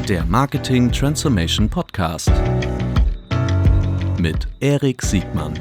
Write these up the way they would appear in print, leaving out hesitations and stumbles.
Der Marketing Transformation Podcast mit Erik Siegmann.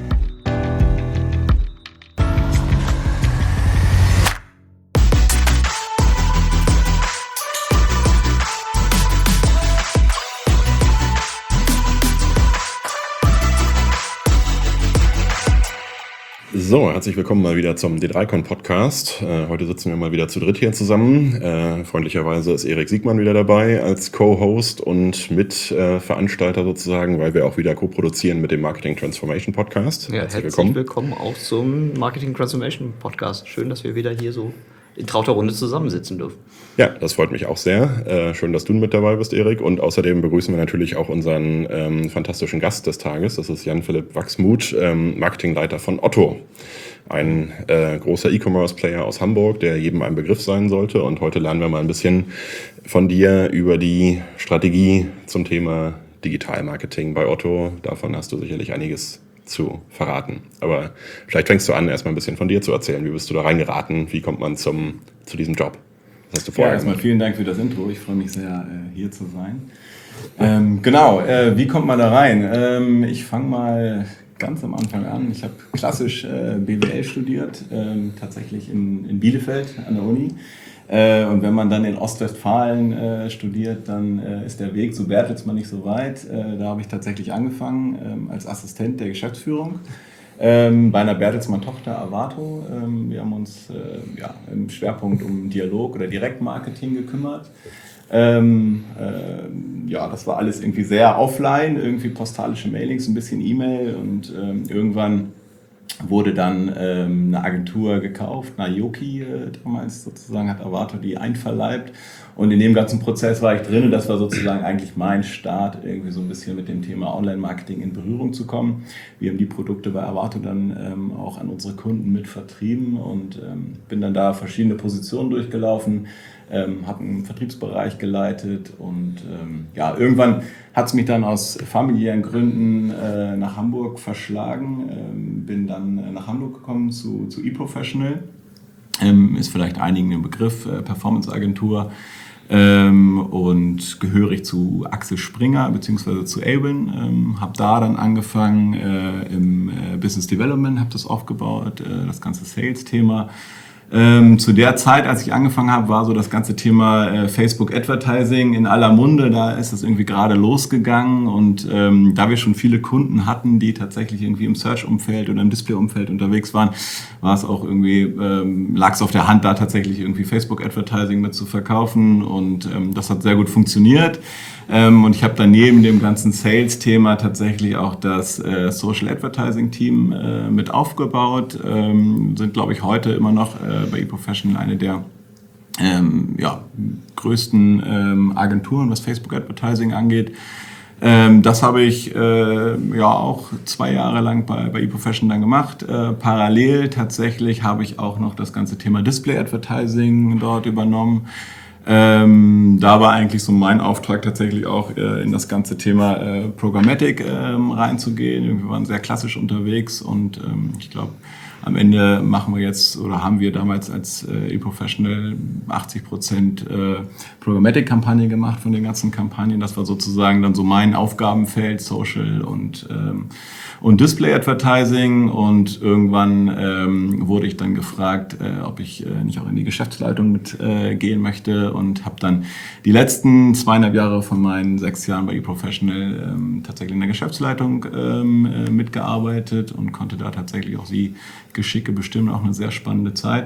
So, herzlich willkommen mal wieder zum D3Con Podcast. Heute sitzen wir mal wieder zu dritt hier zusammen. Freundlicherweise ist Erik Siegmann wieder dabei als Co-Host und Mitveranstalter sozusagen, weil wir auch wieder co-produzieren mit dem Marketing Transformation Podcast. Ja, herzlich willkommen auch zum Marketing Transformation Podcast. Schön, dass wir wieder hier so in trauter Runde zusammensitzen dürfen. Ja, das freut mich auch sehr. Schön, dass du mit dabei bist, Erik. Und außerdem begrüßen wir natürlich auch unseren fantastischen Gast des Tages. Das ist Jan-Philipp Wachsmuth, Marketingleiter von Otto. Ein großer E-Commerce-Player aus Hamburg, der jedem ein Begriff sein sollte. Und heute lernen wir mal ein bisschen von dir über die Strategie zum Thema Digitalmarketing bei Otto. Davon hast du sicherlich einiges zu verraten. Aber vielleicht fängst du an, erstmal ein bisschen von dir zu erzählen. Wie bist du da reingeraten? Wie kommt man zu diesem Job? Was hast du vorher erstmal vielen Dank für das Intro. Ich freue mich sehr, hier zu sein. Wie kommt man da rein? Ich fange mal ganz am Anfang an. Ich habe klassisch BWL studiert, tatsächlich in Bielefeld an der Uni. Und wenn man dann in Ostwestfalen studiert, dann ist der Weg zu Bertelsmann nicht so weit. Da habe ich tatsächlich angefangen als Assistent der Geschäftsführung bei einer Bertelsmann-Tochter Avato. Wir haben uns im Schwerpunkt um Dialog- oder Direktmarketing gekümmert. Das war alles irgendwie sehr offline, irgendwie postalische Mailings, ein bisschen E-Mail und irgendwann wurde dann eine Agentur gekauft, Naoki damals sozusagen, hat Avato die einverleibt und in dem ganzen Prozess war ich drin und das war sozusagen eigentlich mein Start, irgendwie so ein bisschen mit dem Thema Online-Marketing in Berührung zu kommen. Wir haben die Produkte bei Avato dann auch an unsere Kunden mit vertrieben und bin dann da verschiedene Positionen durchgelaufen, habe einen Vertriebsbereich geleitet und irgendwann hat es mich dann aus familiären Gründen nach Hamburg verschlagen, bin dann nach Hamburg gekommen zu eProfessional, ist vielleicht einigen ein Begriff, Performance-Agentur und gehörig zu Axel Springer bzw. zu Avon, habe da dann angefangen im Business Development, habe das aufgebaut, das ganze Sales-Thema. Zu der Zeit, als ich angefangen habe, war so das ganze Thema Facebook Advertising in aller Munde. Da ist es irgendwie gerade losgegangen und da wir schon viele Kunden hatten, die tatsächlich irgendwie im Search-Umfeld oder im Display-Umfeld unterwegs waren, war es auch irgendwie, lag es auf der Hand, da tatsächlich irgendwie Facebook Advertising mit zu verkaufen und das hat sehr gut funktioniert. Und ich habe dann neben dem ganzen Sales-Thema tatsächlich auch das Social Advertising-Team mit aufgebaut. Sind, glaube ich, heute immer noch bei eProfessional eine der größten Agenturen, was Facebook Advertising angeht. Das habe ich auch 2 Jahre lang bei eProfessional dann gemacht. Parallel tatsächlich habe ich auch noch das ganze Thema Display Advertising dort übernommen. Da war eigentlich so mein Auftrag tatsächlich auch in das ganze Thema Programmatic reinzugehen. Wir waren sehr klassisch unterwegs und ich glaube, am Ende haben wir damals als eProfessional 80% Programmatic-Kampagne gemacht von den ganzen Kampagnen. Das war sozusagen dann so mein Aufgabenfeld, Social und Display Advertising und irgendwann wurde ich dann gefragt, ob ich nicht auch in die Geschäftsleitung mitgehen möchte und habe dann die letzten 2,5 Jahre von meinen 6 Jahren bei eProfessional tatsächlich in der Geschäftsleitung mitgearbeitet und konnte da tatsächlich auch die Geschicke bestimmen, auch eine sehr spannende Zeit.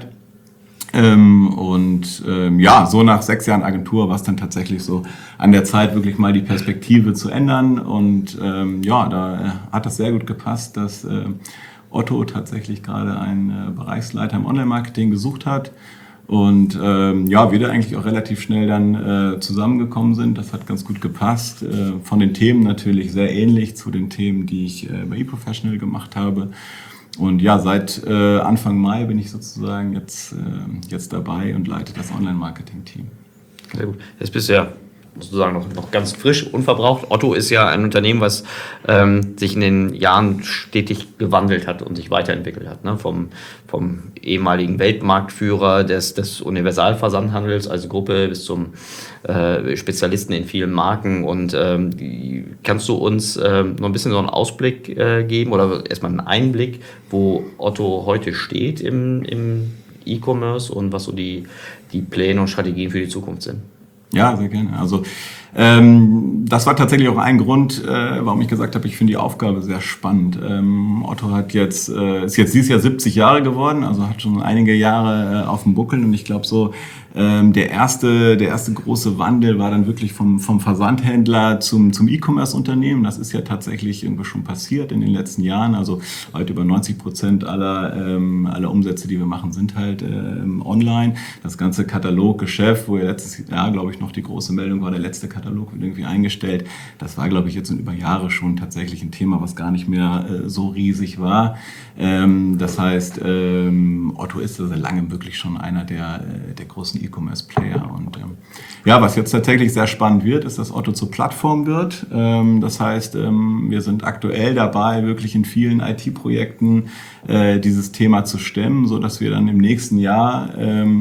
So nach 6 Jahren Agentur war es dann tatsächlich so an der Zeit, wirklich mal die Perspektive zu ändern. Und da hat das sehr gut gepasst, dass Otto tatsächlich gerade einen Bereichsleiter im Online-Marketing gesucht hat. Und wir da eigentlich auch relativ schnell dann zusammengekommen sind. Das hat ganz gut gepasst. Von den Themen natürlich sehr ähnlich zu den Themen, die ich bei eProfessional gemacht habe. Und ja, seit Anfang Mai bin ich sozusagen jetzt dabei und leite das Online-Marketing-Team. Sehr gut. Jetzt bist du ja sozusagen noch ganz frisch, unverbraucht. Otto ist ja ein Unternehmen, was sich in den Jahren stetig gewandelt hat und sich weiterentwickelt hat. Ne? Vom ehemaligen Weltmarktführer des Universalversandhandels als Gruppe bis zum Spezialisten in vielen Marken. Und kannst du uns noch ein bisschen so einen Ausblick geben oder erstmal einen Einblick, wo Otto heute steht im E-Commerce und was so die Pläne und Strategien für die Zukunft sind? Ja, sehr gerne. Also das war tatsächlich auch ein Grund, warum ich gesagt habe, ich finde die Aufgabe sehr spannend. Otto ist jetzt dieses Jahr 70 Jahre geworden, also hat schon einige Jahre auf dem Buckel, und ich glaube so, der erste große Wandel war dann wirklich vom Versandhändler zum E-Commerce-Unternehmen. Das ist ja tatsächlich irgendwie schon passiert in den letzten Jahren. Also heute über 90% aller Umsätze, die wir machen, sind halt online. Das ganze Kataloggeschäft, wo ja letztes Jahr, glaube ich, noch die große Meldung war, der letzte Katalog wird irgendwie eingestellt. Das war, glaube ich, jetzt über Jahre schon tatsächlich ein Thema, was gar nicht mehr so riesig war. Das heißt, Otto ist seit langem wirklich schon einer der großen E-Commerce-Player. Und was jetzt tatsächlich sehr spannend wird, ist, dass Otto zur Plattform wird. Das heißt, wir sind aktuell dabei, wirklich in vielen IT-Projekten dieses Thema zu stemmen, sodass wir dann im nächsten Jahr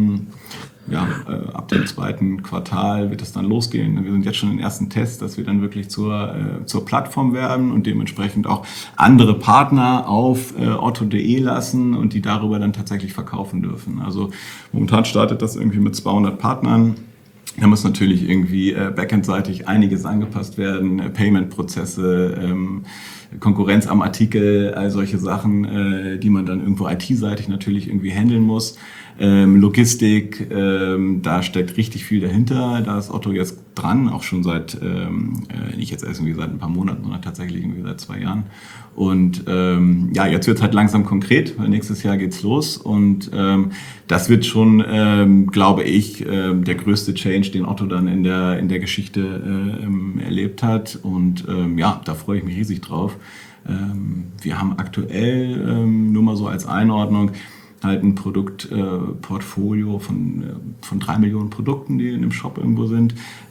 ab dem 2. Quartal wird es dann losgehen. Wir sind jetzt schon in den ersten Tests, dass wir dann wirklich zur Plattform werden und dementsprechend auch andere Partner auf otto.de lassen und die darüber dann tatsächlich verkaufen dürfen. Also momentan startet das irgendwie mit 200 Partnern. Da muss natürlich irgendwie backendseitig einiges angepasst werden, Payment-Prozesse, Konkurrenz am Artikel, all solche Sachen, die man dann irgendwo IT-seitig natürlich irgendwie handeln muss. Logistik, da steckt richtig viel dahinter. Da ist Otto jetzt dran, auch schon seit, nicht jetzt erst irgendwie seit ein paar Monaten, sondern tatsächlich irgendwie seit 2 Jahren. Und jetzt wird es halt langsam konkret, weil nächstes Jahr geht's los. Und das wird schon, glaube ich, der größte Change, den Otto dann in der Geschichte erlebt hat. Und da freue ich mich riesig drauf. Wir haben aktuell, nur mal so als Einordnung, halt ein Produktportfolio von 3 Millionen Produkten, die in dem Shop irgendwo sind.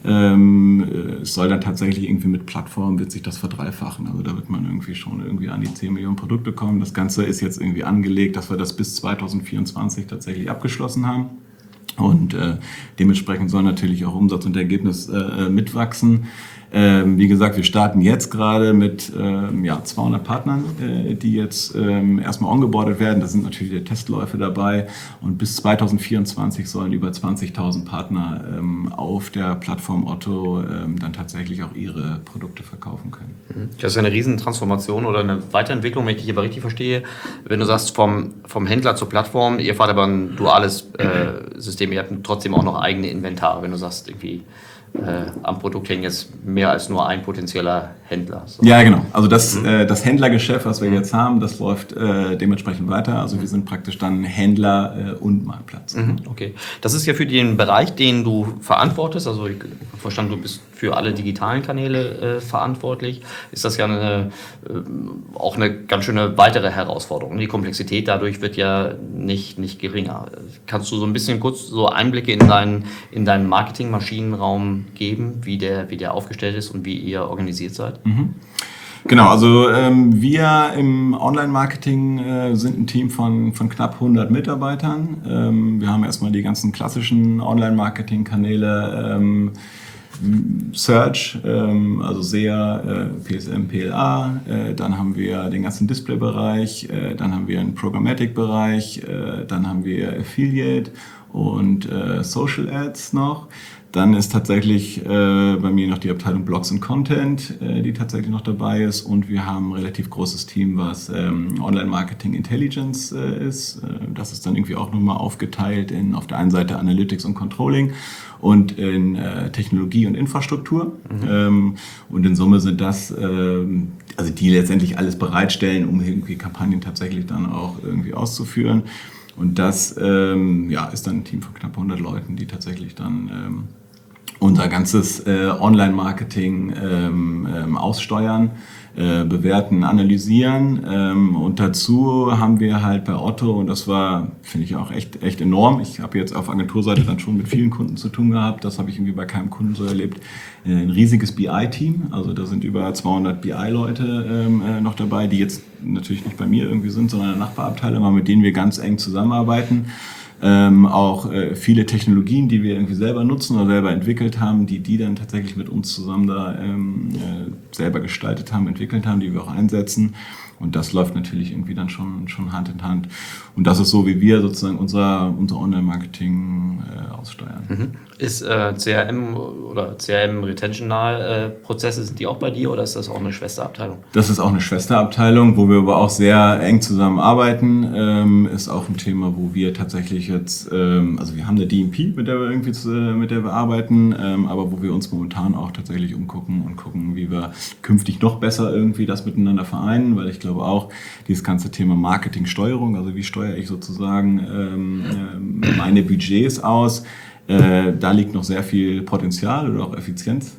Es soll dann tatsächlich irgendwie mit Plattform wird sich das verdreifachen. Also da wird man irgendwie schon an die 10 Millionen Produkte kommen. Das Ganze ist jetzt irgendwie angelegt, dass wir das bis 2024 tatsächlich abgeschlossen haben. Und dementsprechend soll natürlich auch Umsatz und Ergebnis mitwachsen. Wie gesagt, wir starten jetzt gerade mit 200 Partnern, die jetzt erstmal ongeboardet werden. Da sind natürlich die Testläufe dabei. Und bis 2024 sollen über 20.000 Partner auf der Plattform Otto dann tatsächlich auch ihre Produkte verkaufen können. Das ist eine Riesentransformation oder eine Weiterentwicklung, wenn ich dich aber richtig verstehe. Wenn du sagst, vom Händler zur Plattform, ihr fahrt aber ein duales System, ihr habt trotzdem auch noch eigene Inventar, wenn du sagst, irgendwie am Produkt hängt jetzt mehr als nur ein potenzieller Händler. So. Ja, genau. Also das Händlergeschäft, was wir jetzt haben, das läuft dementsprechend weiter. Also wir sind praktisch dann Händler und Marktplatz. Okay. Das ist ja für den Bereich, den du verantwortest. Also ich habe verstanden, du bist für alle digitalen Kanäle verantwortlich. Ist das ja auch eine ganz schöne weitere Herausforderung. Die Komplexität dadurch wird ja nicht geringer. Kannst du so ein bisschen kurz so Einblicke in deinen Marketingmaschinenraum geben, wie der aufgestellt ist und wie ihr organisiert seid? Genau, also wir im Online-Marketing sind ein Team von knapp 100 Mitarbeitern. Wir haben erstmal die ganzen klassischen Online-Marketing-Kanäle, Search, also SEA, PSM, PLA, dann haben wir den ganzen Display-Bereich, dann haben wir einen Programmatic-Bereich, dann haben wir Affiliate und Social Ads noch. Dann ist tatsächlich bei mir noch die Abteilung Blogs und Content, die tatsächlich noch dabei ist. Und wir haben ein relativ großes Team, was Online-Marketing Intelligence ist. Das ist dann irgendwie auch nochmal aufgeteilt in auf der einen Seite Analytics und Controlling und in Technologie und Infrastruktur. Und in Summe sind das, also die letztendlich alles bereitstellen, um irgendwie Kampagnen tatsächlich dann auch irgendwie auszuführen. Und das ist dann ein Team von knapp 100 Leuten, die tatsächlich dann unser ganzes Online-Marketing aussteuern, bewerten, analysieren. Und dazu haben wir halt bei Otto, und das war, finde ich auch echt enorm, ich habe jetzt auf Agenturseite dann schon mit vielen Kunden zu tun gehabt, das habe ich irgendwie bei keinem Kunden so erlebt, ein riesiges BI-Team, also da sind über 200 BI-Leute noch dabei, die jetzt natürlich nicht bei mir irgendwie sind, sondern in der Nachbarabteilung, aber mit denen wir ganz eng zusammenarbeiten. Auch viele Technologien, die wir irgendwie selber nutzen oder selber entwickelt haben, die dann tatsächlich mit uns zusammen da selber gestaltet haben, entwickelt haben, die wir auch einsetzen. Und das läuft natürlich irgendwie dann schon Hand in Hand. Und das ist so, wie wir sozusagen unser Online-Marketing aussteuern. Ist CRM oder CRM-retention-nahe Prozesse, sind die auch bei dir oder ist das auch eine Schwesterabteilung? Das ist auch eine Schwesterabteilung, wo wir aber auch sehr eng zusammenarbeiten. Ist auch ein Thema, wo wir tatsächlich jetzt, also wir haben eine DMP, mit der wir arbeiten, aber wo wir uns momentan auch tatsächlich umgucken und gucken, wie wir künftig noch besser irgendwie das miteinander vereinen, weil ich glaube auch, dieses ganze Thema Marketingsteuerung, also wie steuere ich sozusagen meine Budgets aus, da liegt noch sehr viel Potenzial oder auch Effizienz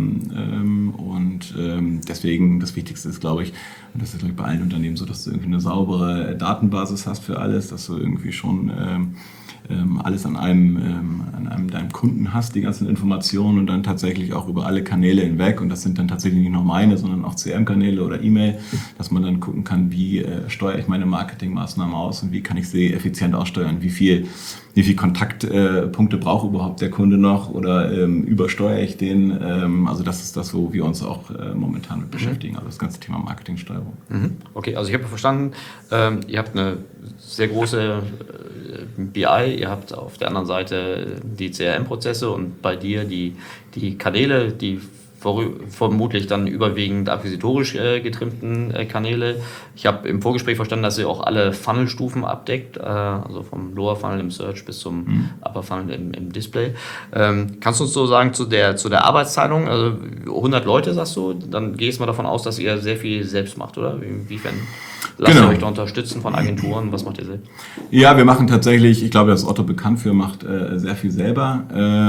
und deswegen das Wichtigste ist, glaube ich, und das ist glaube ich bei allen Unternehmen so, dass du irgendwie eine saubere Datenbasis hast für alles, dass du irgendwie schon alles an deinem Kunden hast, die ganzen Informationen und dann tatsächlich auch über alle Kanäle hinweg und das sind dann tatsächlich nicht nur meine, sondern auch CRM-Kanäle oder E-Mail, dass man dann gucken kann, wie steuere ich meine Marketingmaßnahmen aus und wie kann ich sie effizient aussteuern, wie viel Kontaktpunkte braucht überhaupt der Kunde noch oder übersteuere ich den, also das ist das, wo wir uns auch momentan mit beschäftigen, also das ganze Thema Marketingsteuerung. Okay, also ich habe verstanden, ihr habt eine sehr große BI, ihr habt auf der anderen Seite die CRM-Prozesse und bei dir die Kanäle, die vermutlich dann überwiegend akquisitorisch getrimmten Kanäle. Ich habe im Vorgespräch verstanden, dass ihr auch alle Funnel-Stufen abdeckt, also vom Lower Funnel im Search bis zum Upper Funnel im Display. Kannst du uns so sagen zu der Arbeitsteilung, also 100 Leute sagst du, dann gehst du mal davon aus, dass ihr sehr viel selbst macht, oder? Inwiefern lasst ihr euch da unterstützen von Agenturen? Was macht ihr selbst? Ja, wir machen tatsächlich, ich glaube, dass Otto bekannt für macht sehr viel selber.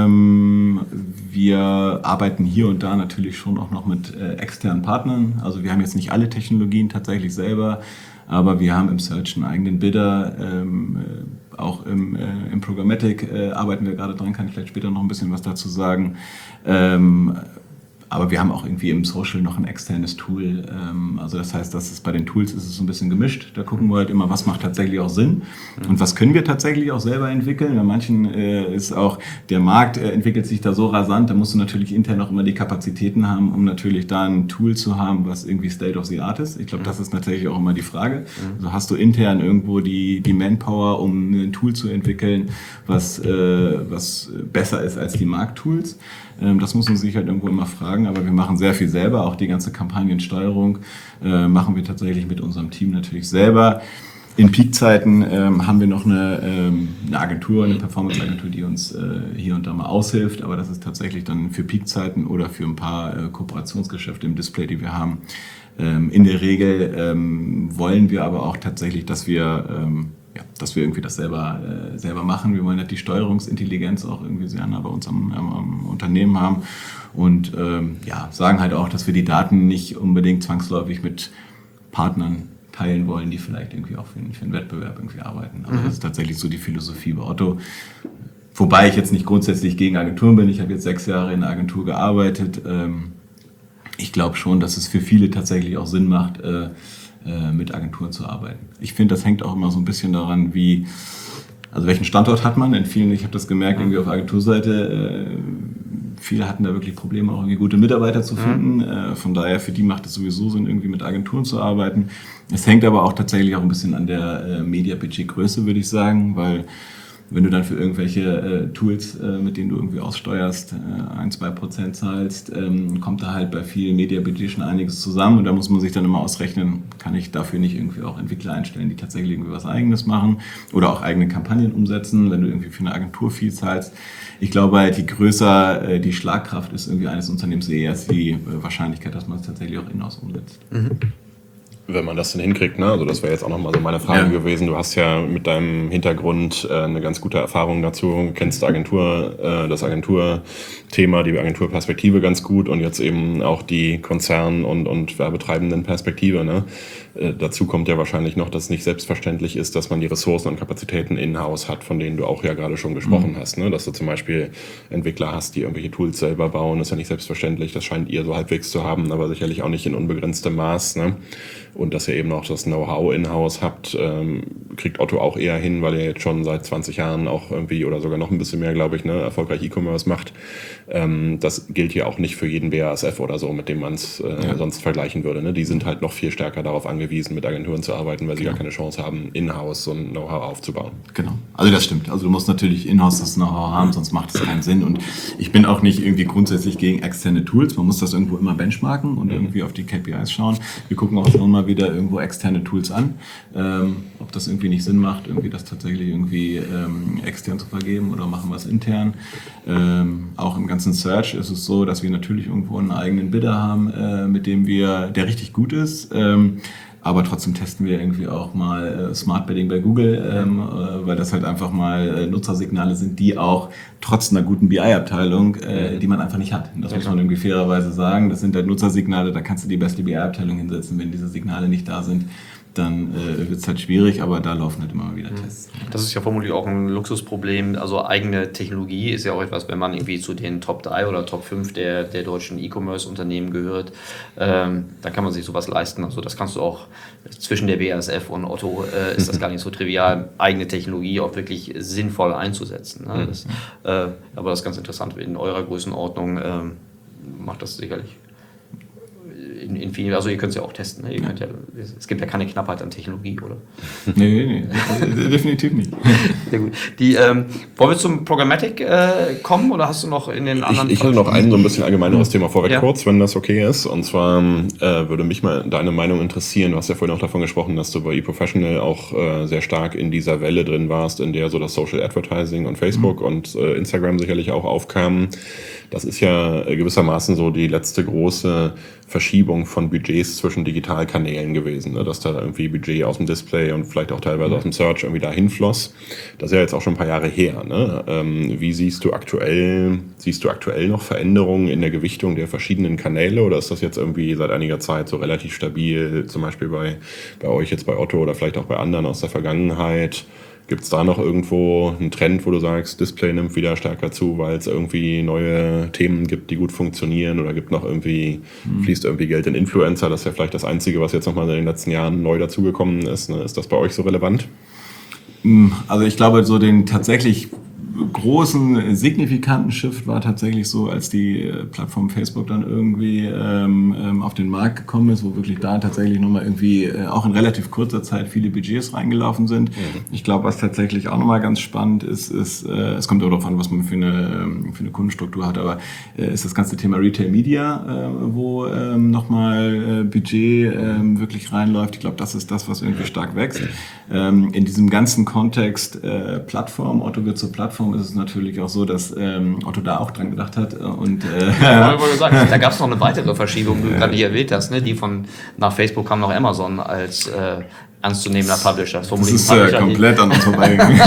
Wir arbeiten hier und da natürlich schon auch noch mit externen Partnern. Also wir haben jetzt nicht alle Technologien tatsächlich selber, aber wir haben im Search einen eigenen Bidder. Auch im Programmatic arbeiten wir gerade dran, kann ich vielleicht später noch ein bisschen was dazu sagen. Aber wir haben auch irgendwie im Social noch ein externes Tool. Also das heißt, bei den Tools ist es so ein bisschen gemischt. Da gucken wir halt immer, was macht tatsächlich auch Sinn und was können wir tatsächlich auch selber entwickeln. Bei manchen ist auch, der Markt entwickelt sich da so rasant, da musst du natürlich intern auch immer die Kapazitäten haben, um natürlich da ein Tool zu haben, was irgendwie State of the Art ist. Ich glaube, das ist natürlich auch immer die Frage. Also hast du intern irgendwo die Manpower, um ein Tool zu entwickeln, was besser ist als die Markttools? Das muss man sich halt irgendwo immer fragen, aber wir machen sehr viel selber, auch die ganze Kampagnensteuerung machen wir tatsächlich mit unserem Team natürlich selber. In Peakzeiten haben wir noch eine Agentur, eine Performance-Agentur, die uns hier und da mal aushilft, aber das ist tatsächlich dann für Peakzeiten oder für ein paar Kooperationsgeschäfte im Display, die wir haben. In der Regel wollen wir aber auch tatsächlich, dass wir irgendwie das selber machen. Wir wollen halt die Steuerungsintelligenz auch irgendwie sehr nah bei uns am Unternehmen haben und sagen halt auch, dass wir die Daten nicht unbedingt zwangsläufig mit Partnern teilen wollen, die vielleicht irgendwie auch für einen Wettbewerb irgendwie arbeiten. Also das ist tatsächlich so die Philosophie bei Otto. Wobei ich jetzt nicht grundsätzlich gegen Agenturen bin. Ich habe jetzt 6 Jahre in einer Agentur gearbeitet. Ich glaube schon, dass es für viele tatsächlich auch Sinn macht, mit Agenturen zu arbeiten. Ich finde, das hängt auch immer so ein bisschen daran, welchen Standort hat man. In vielen, ich habe das gemerkt, irgendwie auf Agenturseite, viele hatten da wirklich Probleme, auch irgendwie gute Mitarbeiter zu finden. Von daher, für die macht es sowieso Sinn, irgendwie mit Agenturen zu arbeiten. Es hängt aber auch tatsächlich auch ein bisschen an der Media-Budget-Größe, würde ich sagen, weil wenn du dann für irgendwelche Tools, mit denen du irgendwie aussteuerst, 1-2% zahlst, kommt da halt bei vielen Media-Budget schon einiges zusammen und da muss man sich dann immer ausrechnen, kann ich dafür nicht irgendwie auch Entwickler einstellen, die tatsächlich irgendwie was Eigenes machen oder auch eigene Kampagnen umsetzen, wenn du irgendwie für eine Agentur viel zahlst. Ich glaube halt, je größer die Schlagkraft ist irgendwie eines Unternehmens, eher ist die Wahrscheinlichkeit, dass man es tatsächlich auch in-house umsetzt. wenn man das denn hinkriegt, ne? Also das wäre jetzt auch nochmal so meine Frage gewesen. Du hast ja mit deinem Hintergrund eine ganz gute Erfahrung dazu, kennst das Agenturthema, die Agenturperspektive ganz gut und jetzt eben auch die Konzern- und werbetreibenden Perspektive, ne? Dazu kommt ja wahrscheinlich noch, dass es nicht selbstverständlich ist, dass man die Ressourcen und Kapazitäten in-house hat, von denen du auch ja gerade schon gesprochen hast, ne? Dass du zum Beispiel Entwickler hast, die irgendwelche Tools selber bauen, ist ja nicht selbstverständlich. Das scheint ihr so halbwegs zu haben, aber sicherlich auch nicht in unbegrenztem Maß, ne? Und dass ihr eben auch das Know-how in-house habt, kriegt Otto auch eher hin, weil ihr jetzt schon seit 20 Jahren auch irgendwie oder sogar noch ein bisschen mehr, glaube ich, ne, erfolgreich E-Commerce macht. Das gilt hier auch nicht für jeden BASF oder so, mit dem man es sonst vergleichen würde. Ne? Die sind halt noch viel stärker darauf angewiesen, mit Agenturen zu arbeiten, weil sie gar keine Chance haben, in-house so ein Know-how aufzubauen. Genau, also das stimmt. Also du musst natürlich in-house das Know-how haben, sonst macht es keinen Sinn. Und ich bin auch nicht irgendwie grundsätzlich gegen externe Tools. Man muss das irgendwo immer benchmarken und irgendwie auf die KPIs schauen. Wir gucken auch immer mal wieder irgendwo externe Tools an, ob das irgendwie nicht Sinn macht, irgendwie das tatsächlich irgendwie extern zu vergeben oder machen wir es intern. Auch im ganzen Search ist es so, dass wir natürlich irgendwo einen eigenen Bidder haben, mit dem der richtig gut ist. Aber trotzdem testen wir irgendwie auch mal Smart Bidding bei Google, weil das halt einfach mal Nutzersignale sind, die auch trotz einer guten BI-Abteilung, die man einfach nicht hat. Und das muss man irgendwie fairerweise sagen. Das sind halt Nutzersignale, da kannst du die beste BI-Abteilung hinsetzen. Wenn diese Signale nicht da sind, dann wird es halt schwierig, aber da laufen halt immer mal wieder Tests. Das ist ja vermutlich auch ein Luxusproblem. Also eigene Technologie ist ja auch etwas, wenn man irgendwie zu den Top 3 oder Top 5 der deutschen E-Commerce-Unternehmen gehört, dann kann man sich sowas leisten. Also das kannst du auch zwischen der BASF und Otto, ist das gar nicht so trivial, eigene Technologie auch wirklich sinnvoll einzusetzen. Ne? Aber das ist ganz interessant. In eurer Größenordnung macht das sicherlich in vielen, also ihr könnt es ja auch testen. Ne? Es gibt ja keine Knappheit an Technologie, oder? Nee, definitiv nicht. Sehr gut. Wollen wir zum Programmatic kommen oder hast du noch in den anderen... Ich hatte noch ein so ein bisschen allgemeineres Thema vorweg kurz, wenn das okay ist. Und zwar würde mich mal deine Meinung interessieren. Du hast ja vorhin auch davon gesprochen, dass du bei eProfessional auch sehr stark in dieser Welle drin warst, in der so das Social Advertising und Facebook und Instagram sicherlich auch aufkamen. Das ist ja gewissermaßen so die letzte große Verschiebung von Budgets zwischen Digitalkanälen gewesen, ne? Dass da irgendwie Budget aus dem Display und vielleicht auch teilweise aus dem Search irgendwie dahin floss. Das ist ja jetzt auch schon ein paar Jahre her. Ne? Wie siehst du aktuell noch Veränderungen in der Gewichtung der verschiedenen Kanäle oder ist das jetzt irgendwie seit einiger Zeit so relativ stabil, zum Beispiel bei euch jetzt bei Otto oder vielleicht auch bei anderen aus der Vergangenheit? Gibt es da noch irgendwo einen Trend, wo du sagst, Display nimmt wieder stärker zu, weil es irgendwie neue Themen gibt, die gut funktionieren oder fließt irgendwie Geld in Influencer? Das ist ja vielleicht das Einzige, was jetzt nochmal in den letzten Jahren neu dazugekommen ist. Ne? Ist das bei euch so relevant? Also ich glaube, so den tatsächlich großen, signifikanten Shift war tatsächlich so, als die Plattform Facebook dann irgendwie auf den Markt gekommen ist, wo wirklich da tatsächlich nochmal irgendwie auch in relativ kurzer Zeit viele Budgets reingelaufen sind. Ich glaube, was tatsächlich auch nochmal ganz spannend ist, es kommt auch darauf an, was man für eine Kundenstruktur hat, aber ist das ganze Thema Retail Media, wo nochmal Budget wirklich reinläuft. Ich glaube, das ist das, was irgendwie stark wächst. In diesem ganzen Kontext Plattform, Otto wird zur Plattform, ist es natürlich auch so, dass Otto da auch dran gedacht hat. Und da gab es noch eine weitere Verschiebung, die du gerade hier erwähnt hast, ne? Nach Facebook kam noch Amazon als ernstzunehmender Publisher. Das ist komplett an uns vorbeigegangen.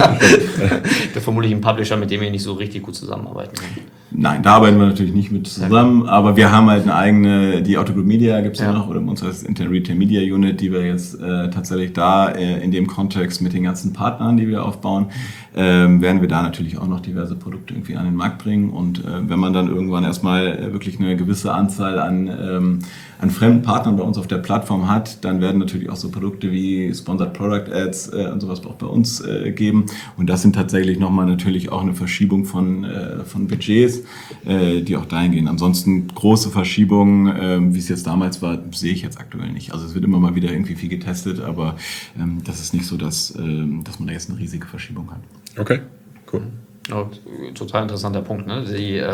Vermutlich ein Publisher, mit dem wir nicht so richtig gut zusammenarbeiten können. Nein, da arbeiten wir natürlich nicht mit zusammen, aber wir haben halt eine eigene, die Otto Group Media gibt es ja noch, oder bei uns heißt es Intern Retail Media Unit, die wir jetzt tatsächlich da in dem Kontext mit den ganzen Partnern, die wir aufbauen, werden wir da natürlich auch noch diverse Produkte irgendwie an den Markt bringen. Und wenn man dann irgendwann erstmal wirklich eine gewisse Anzahl an fremden Partnern bei uns auf der Plattform hat, dann werden natürlich auch so Produkte wie Sponsored Product Ads und sowas auch bei uns geben. Und das sind tatsächlich nochmal natürlich auch eine Verschiebung von Budgets, die auch dahin gehen. Ansonsten große Verschiebungen, wie es jetzt damals war, sehe ich jetzt aktuell nicht. Also es wird immer mal wieder irgendwie viel getestet, aber das ist nicht so, dass man da jetzt eine riesige Verschiebung hat. Okay, cool. Ja, total interessanter Punkt, ne?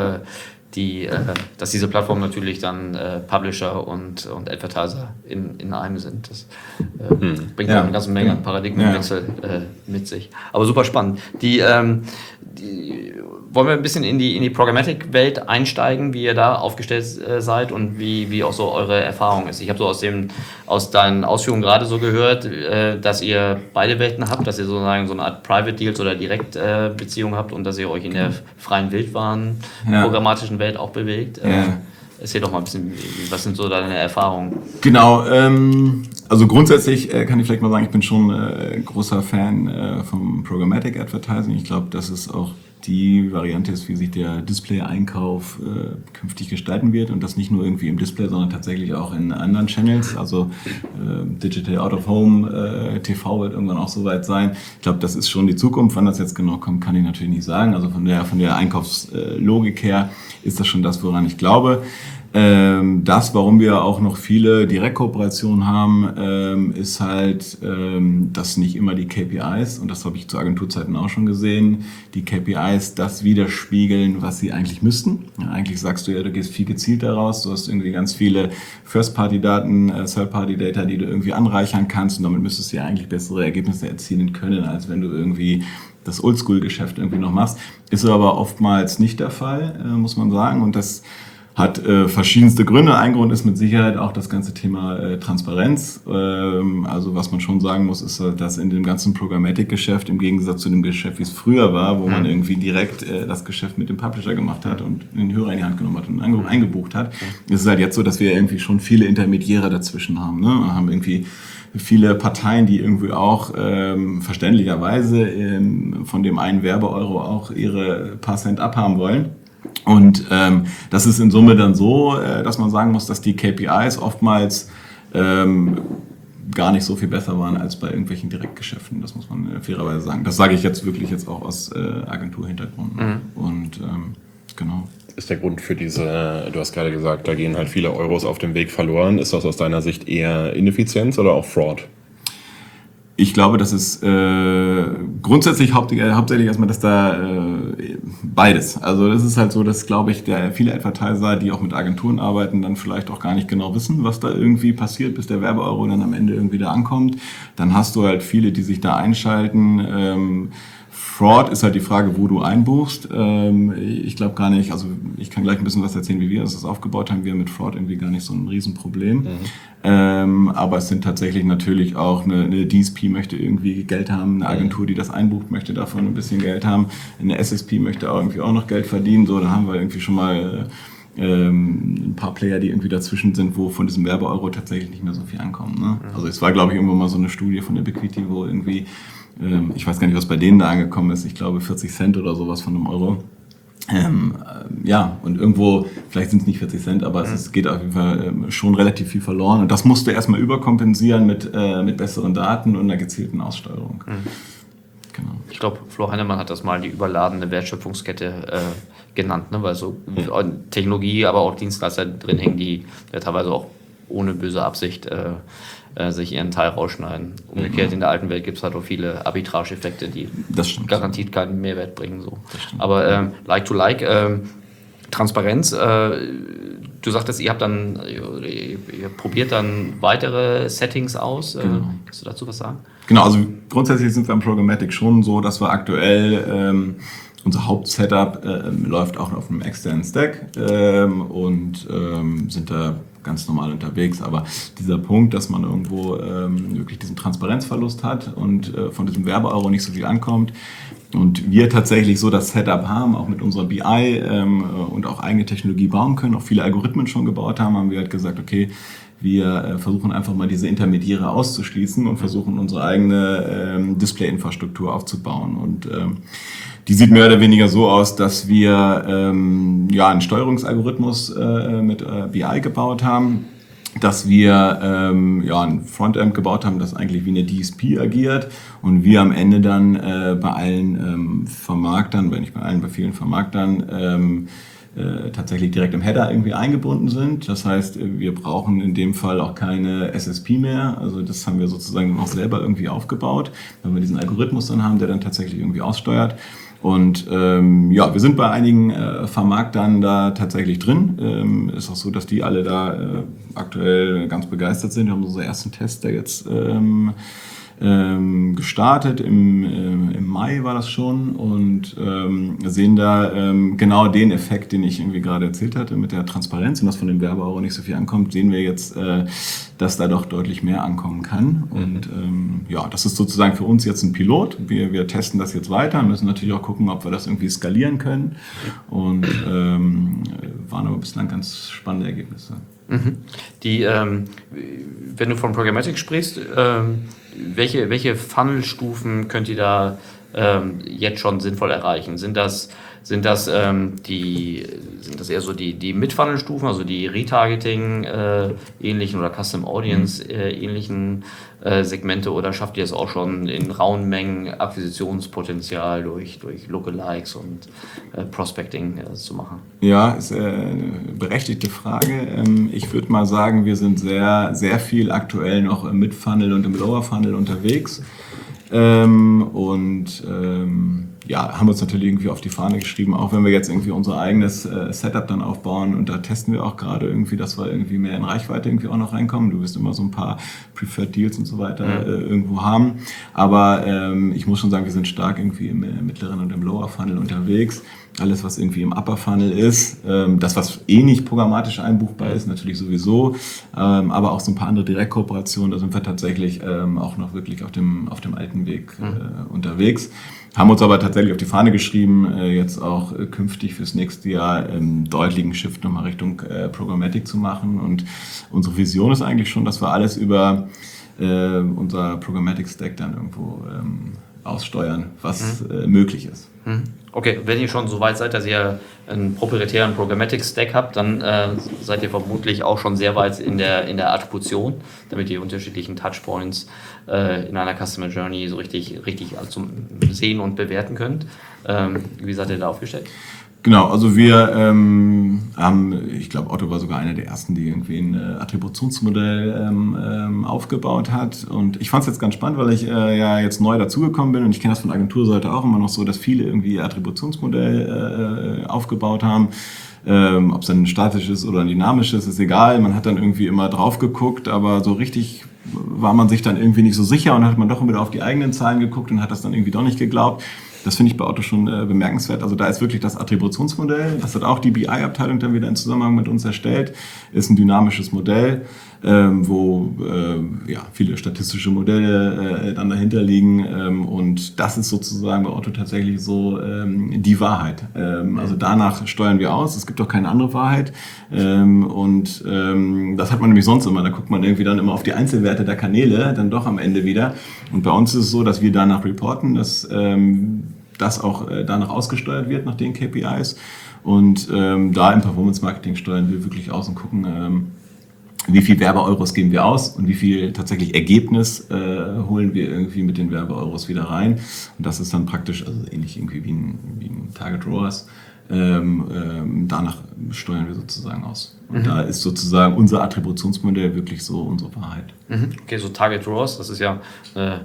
Dass diese Plattformen natürlich dann Publisher und Advertiser in einem sind. Das bringt eine ganze Menge an Paradigmenwechsel mit sich. Aber super spannend. wollen wir ein bisschen in die Programmatic-Welt einsteigen, wie ihr da aufgestellt seid und wie auch so eure Erfahrung ist. Ich habe so aus deinen Ausführungen gerade so gehört, dass ihr beide Welten habt, dass ihr sozusagen so eine Art Private Deals oder Direktbeziehung habt und dass ihr euch in der freien Wildwaren programmatischen Welt auch bewegt. Erzähl doch mal ein bisschen, was sind so deine Erfahrungen? Genau, also grundsätzlich kann ich vielleicht mal sagen, ich bin schon großer Fan vom Programmatic Advertising. Ich glaube, dass es auch die Variante ist, wie sich der Display-Einkauf künftig gestalten wird und das nicht nur irgendwie im Display, sondern tatsächlich auch in anderen Channels. Also Digital Out of Home, TV wird irgendwann auch soweit sein. Ich glaube, das ist schon die Zukunft. Wann das jetzt genau kommt, kann ich natürlich nicht sagen. Also von der Einkaufslogik her ist das schon das, woran ich glaube. Warum wir auch noch viele Direktkooperationen haben, ist halt, dass nicht immer die KPIs, und das habe ich zu Agenturzeiten auch schon gesehen, die KPIs das widerspiegeln, was sie eigentlich müssten. Ja, eigentlich sagst du ja, du gehst viel gezielter raus, du hast irgendwie ganz viele First-Party-Daten, Third-Party-Data, die du irgendwie anreichern kannst und damit müsstest du ja eigentlich bessere Ergebnisse erzielen können, als wenn du irgendwie das Oldschool-Geschäft irgendwie noch machst. Ist aber oftmals nicht der Fall, muss man sagen, und das hat verschiedenste Gründe. Ein Grund ist mit Sicherheit auch das ganze Thema Transparenz. Also was man schon sagen muss, ist, dass in dem ganzen Programmatic-Geschäft im Gegensatz zu dem Geschäft, wie es früher war, wo man irgendwie direkt das Geschäft mit dem Publisher gemacht hat und den Hörer in die Hand genommen hat und eingebucht hat, ist es halt jetzt so, dass wir irgendwie schon viele Intermediäre dazwischen haben. Ne? Wir haben irgendwie viele Parteien, die irgendwie auch verständlicherweise von dem einen Werbeeuro auch ihre paar Cent abhaben wollen. Und das ist in Summe dann so, dass man sagen muss, dass die KPIs oftmals gar nicht so viel besser waren als bei irgendwelchen Direktgeschäften. Das muss man fairerweise sagen. Das sage ich jetzt wirklich auch aus Agenturhintergrund. Und genau. Ist der Grund für diese, du hast gerade gesagt, da gehen halt viele Euros auf dem Weg verloren. Ist das aus deiner Sicht eher Ineffizienz oder auch Fraud? Ich glaube, das ist grundsätzlich hauptsächlich erstmal, dass da beides. Also das ist halt so, dass, glaube ich, viele Advertiser, die auch mit Agenturen arbeiten, dann vielleicht auch gar nicht genau wissen, was da irgendwie passiert, bis der Werbeeuro dann am Ende irgendwie da ankommt. Dann hast du halt viele, die sich da einschalten. Fraud ist halt die Frage, wo du einbuchst. Ich glaube gar nicht, also ich kann gleich ein bisschen was erzählen, wie wir das aufgebaut haben. Wir haben mit Fraud irgendwie gar nicht so ein Riesenproblem. Aber es sind tatsächlich natürlich auch eine DSP möchte irgendwie Geld haben, eine Agentur, die das einbucht, möchte davon ein bisschen Geld haben. Eine SSP möchte auch irgendwie auch noch Geld verdienen. So, da haben wir irgendwie schon mal ein paar Player, die irgendwie dazwischen sind, wo von diesem Werbeeuro tatsächlich nicht mehr so viel ankommt. Ne? Also es war, glaube ich, irgendwann mal so eine Studie von der Biquity, wo irgendwie ich weiß gar nicht, was bei denen da angekommen ist. Ich glaube 40 Cent oder sowas von einem Euro. Und irgendwo, vielleicht sind es nicht 40 Cent, aber es geht auf jeden Fall schon relativ viel verloren. Und das musst du erstmal überkompensieren mit besseren Daten und einer gezielten Aussteuerung. Genau. Ich glaube, Flo Heinemann hat das mal die überladene Wertschöpfungskette genannt, ne? Weil so Technologie, aber auch Dienstleister drin hängen, die teilweise auch ohne böse Absicht sich ihren Teil rausschneiden. Umgekehrt in der alten Welt gibt es halt auch viele Arbitrage-Effekte, die garantiert keinen Mehrwert bringen. So. Aber Like-to-Like, Transparenz, du sagtest, ihr probiert dann weitere Settings aus. Genau. Kannst du dazu was sagen? Genau, also grundsätzlich sind wir im Programmatic schon so, dass wir aktuell unser Hauptsetup läuft auch auf einem externen Stack und sind da ganz normal unterwegs, aber dieser Punkt, dass man irgendwo wirklich diesen Transparenzverlust hat und von diesem Werbeeuro nicht so viel ankommt und wir tatsächlich so das Setup haben, auch mit unserer BI und auch eigene Technologie bauen können, auch viele Algorithmen schon gebaut haben wir halt gesagt, okay, wir versuchen einfach mal diese Intermediäre auszuschließen und versuchen unsere eigene Display-Infrastruktur aufzubauen und die sieht mehr oder weniger so aus, dass wir einen Steuerungsalgorithmus mit BI gebaut haben, dass wir ein Frontend gebaut haben, das eigentlich wie eine DSP agiert und wir am Ende dann bei allen Vermarktern, wenn nicht bei allen, bei vielen Vermarktern tatsächlich direkt im Header irgendwie eingebunden sind. Das heißt, wir brauchen in dem Fall auch keine SSP mehr. Also das haben wir sozusagen auch selber irgendwie aufgebaut, weil wir diesen Algorithmus dann haben, der dann tatsächlich irgendwie aussteuert. Und wir sind bei einigen Vermarktern da tatsächlich drin. Ist auch so, dass die alle da aktuell ganz begeistert sind. Wir haben unseren ersten Test, der jetzt gestartet, im Mai war das schon, und sehen da genau den Effekt, den ich irgendwie gerade erzählt hatte mit der Transparenz, und dass von dem Werbeeuro nicht so viel ankommt, sehen wir jetzt, dass da doch deutlich mehr ankommen kann. Und das ist sozusagen für uns jetzt ein Pilot. Wir testen das jetzt weiter, müssen natürlich auch gucken, ob wir das irgendwie skalieren können, und waren aber bislang ganz spannende Ergebnisse. Mhm. Wenn du von Programmatic sprichst, welche Funnelstufen könnt ihr da jetzt schon sinnvoll erreichen? Sind das eher so die Mid-Funnel-Stufen, also die Retargeting ähnlichen oder Custom Audience ähnlichen Segmente, oder schafft ihr es auch schon in rauen Mengen Akquisitionspotenzial durch Lookalikes und Prospecting zu machen? Ja, ist eine berechtigte Frage. Ich würde mal sagen, wir sind sehr, sehr viel aktuell noch im Mid-Funnel und im Lower-Funnel unterwegs. Haben uns natürlich irgendwie auf die Fahne geschrieben, auch wenn wir jetzt irgendwie unser eigenes Setup dann aufbauen, und da testen wir auch gerade irgendwie, dass wir irgendwie mehr in Reichweite irgendwie auch noch reinkommen. Du wirst immer so ein paar Preferred Deals und so weiter irgendwo haben, aber ich muss schon sagen, wir sind stark irgendwie im mittleren und im Lower Funnel unterwegs. Alles, was irgendwie im Upper Funnel ist, das, was nicht programmatisch einbuchbar ist, natürlich sowieso, aber auch so ein paar andere Direktkooperationen, da sind wir tatsächlich auch noch wirklich auf dem alten Weg unterwegs. Haben uns aber tatsächlich auf die Fahne geschrieben, jetzt auch künftig fürs nächste Jahr deutlichen Shift nochmal Richtung Programmatic zu machen. Und unsere Vision ist eigentlich schon, dass wir alles über unser Programmatic-Stack dann irgendwo aussteuern, was möglich ist. Okay, wenn ihr schon so weit seid, dass ihr einen proprietären Programmatic-Stack habt, dann seid ihr vermutlich auch schon sehr weit in der Attribution, damit ihr unterschiedlichen Touchpoints in einer Customer Journey so richtig zum Sehen und bewerten könnt. Wie seid ihr da aufgestellt? Genau, also wir haben, ich glaube, Otto war sogar einer der ersten, die irgendwie ein Attributionsmodell aufgebaut hat. Und ich fand es jetzt ganz spannend, weil ich ja jetzt neu dazugekommen bin, und ich kenne das von Agenturseite auch immer noch so, dass viele irgendwie ihr Attributionsmodell aufgebaut haben. Ob es dann ein statisches oder ein dynamisches, ist egal. Man hat dann irgendwie immer drauf geguckt, aber so richtig war man sich dann irgendwie nicht so sicher, und hat man doch wieder auf die eigenen Zahlen geguckt und hat das dann irgendwie doch nicht geglaubt. Das finde ich bei Otto schon bemerkenswert. Also da ist wirklich das Attributionsmodell, das hat auch die BI-Abteilung dann wieder in Zusammenhang mit uns erstellt, ist ein dynamisches Modell, wo viele statistische Modelle dann dahinter liegen, und das ist sozusagen bei Otto tatsächlich so die Wahrheit. Also danach steuern wir aus, es gibt auch keine andere Wahrheit, und das hat man nämlich sonst immer, da guckt man irgendwie dann immer auf die Einzelwerte der Kanäle, dann doch am Ende wieder, und bei uns ist es so, dass wir danach reporten, dass das auch danach ausgesteuert wird, nach den KPIs, und da im Performance-Marketing steuern wir wirklich aus und gucken, wie viel Werbeeuros geben wir aus und wie viel tatsächlich Ergebnis holen wir irgendwie mit den Werbeeuros wieder rein. Und das ist dann praktisch, also ähnlich irgendwie wie ein Target ROAS. Danach steuern wir sozusagen aus. Und da ist sozusagen unser Attributionsmodell wirklich so unsere Wahrheit. Okay, so Target ROAS, das ist ja eine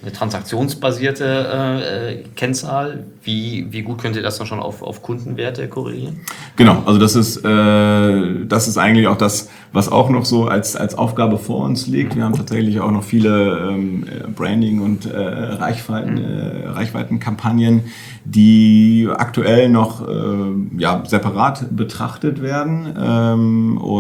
transaktionsbasierte Kennzahl. Wie gut könnt ihr das dann schon auf Kundenwerte korrelieren? Genau, also das ist eigentlich auch das, was auch noch so als Aufgabe vor uns liegt. Wir haben tatsächlich auch noch viele Branding- und Reichweitenkampagnen, die aktuell noch separat betrachtet werden.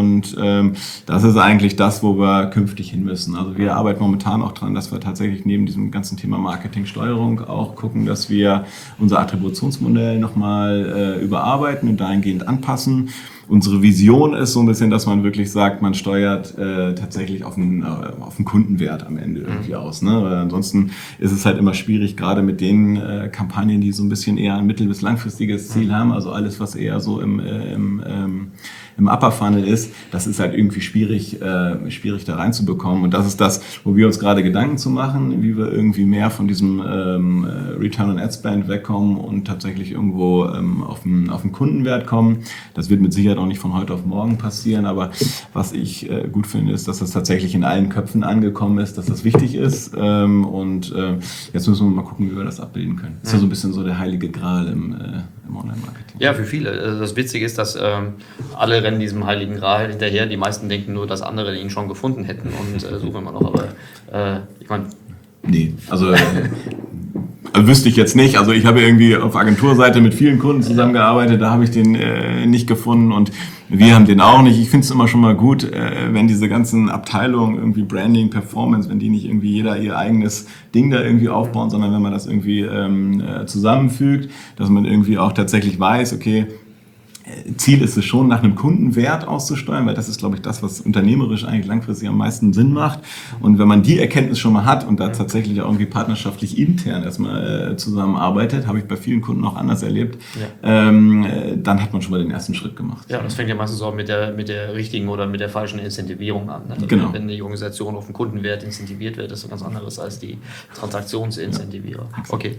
Das ist eigentlich das, wo wir künftig hin müssen. Also wir arbeiten momentan auch dran, dass wir tatsächlich neben diesem ganzen Thema Marketingsteuerung auch gucken, dass wir unser Attributionsmodell nochmal überarbeiten und dahingehend anpassen. Unsere Vision ist so ein bisschen, dass man wirklich sagt, man steuert tatsächlich auf einen Kundenwert am Ende irgendwie aus. Ne? Weil ansonsten ist es halt immer schwierig, gerade mit den Kampagnen, die so ein bisschen eher ein mittel- bis langfristiges Ziel haben, also alles, was eher so im Upper Funnel ist, das ist halt irgendwie schwierig da reinzubekommen. Und das ist das, wo wir uns gerade Gedanken zu machen, wie wir irgendwie mehr von diesem Return on Ad Spend wegkommen und tatsächlich irgendwo auf den Kundenwert kommen. Das wird mit Sicherheit auch nicht von heute auf morgen passieren, aber was ich gut finde, ist, dass das tatsächlich in allen Köpfen angekommen ist, dass das wichtig ist. Jetzt müssen wir mal gucken, wie wir das abbilden können. Das ist ja so ein bisschen so der heilige Gral im Online-Marketing. Ja, für viele. Das Witzige ist, dass alle rennen diesem heiligen Gral hinterher. Die meisten denken nur, dass andere ihn schon gefunden hätten und suchen immer noch. Aber ich meine, Nee, also wüsste ich jetzt nicht. Also ich habe irgendwie auf Agenturseite mit vielen Kunden zusammengearbeitet, da habe ich den nicht gefunden und wir haben den auch nicht. Ich finde es immer schon mal gut, wenn diese ganzen Abteilungen irgendwie Branding, Performance, wenn die nicht irgendwie jeder ihr eigenes Ding da irgendwie aufbauen, sondern wenn man das irgendwie zusammenfügt, dass man irgendwie auch tatsächlich weiß, okay, Ziel ist es schon, nach einem Kundenwert auszusteuern, weil das ist, glaube ich, das, was unternehmerisch eigentlich langfristig am meisten Sinn macht. Und wenn man die Erkenntnis schon mal hat und da tatsächlich auch irgendwie partnerschaftlich intern erstmal zusammenarbeitet, habe ich bei vielen Kunden auch anders erlebt, dann hat man schon mal den ersten Schritt gemacht. Ja, das fängt ja meistens auch mit der richtigen oder mit der falschen Incentivierung an. Also genau. Wenn die Organisation auf den Kundenwert incentiviert wird, ist das was anderes als die Transaktionsincentivierer. Okay.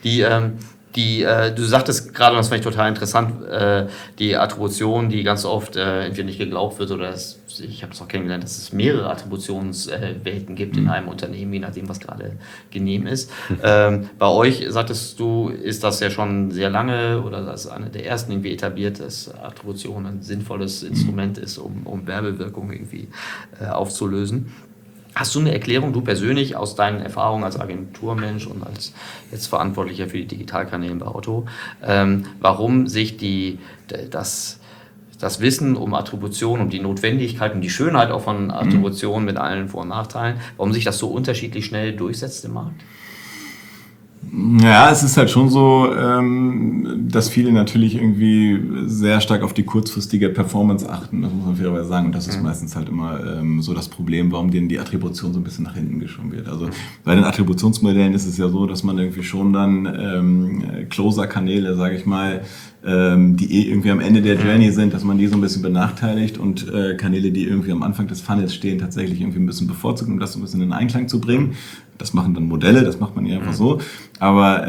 Du sagtest gerade, und das fand ich total interessant, die Attribution, die ganz oft entweder nicht geglaubt wird oder ich habe es auch kennengelernt, dass es mehrere Attributionswelten gibt in einem Unternehmen, je nachdem, was gerade genehm ist. Bei euch, sagtest du, ist das ja schon sehr lange oder das ist eine der ersten irgendwie etabliert, dass Attribution ein sinnvolles Instrument ist, um Werbewirkung irgendwie aufzulösen. Hast du eine Erklärung, du persönlich, aus deinen Erfahrungen als Agenturmensch und als jetzt Verantwortlicher für die Digitalkanäle bei Otto, warum sich das Wissen um Attribution, um die Notwendigkeit und die Schönheit auch von Attribution mit allen Vor- und Nachteilen, warum sich das so unterschiedlich schnell durchsetzt im Markt? Ja, es ist halt schon so, dass viele natürlich irgendwie sehr stark auf die kurzfristige Performance achten, das muss man fairerweise sagen. Und das ist meistens halt immer so das Problem, warum denen die Attribution so ein bisschen nach hinten geschoben wird. Also bei den Attributionsmodellen ist es ja so, dass man irgendwie schon dann Closer-Kanäle, sage ich mal, die irgendwie am Ende der Journey sind, dass man die so ein bisschen benachteiligt und Kanäle, die irgendwie am Anfang des Funnels stehen, tatsächlich irgendwie ein bisschen bevorzugt, um das so ein bisschen in Einklang zu bringen. Das machen dann Modelle, das macht man ja einfach so. Aber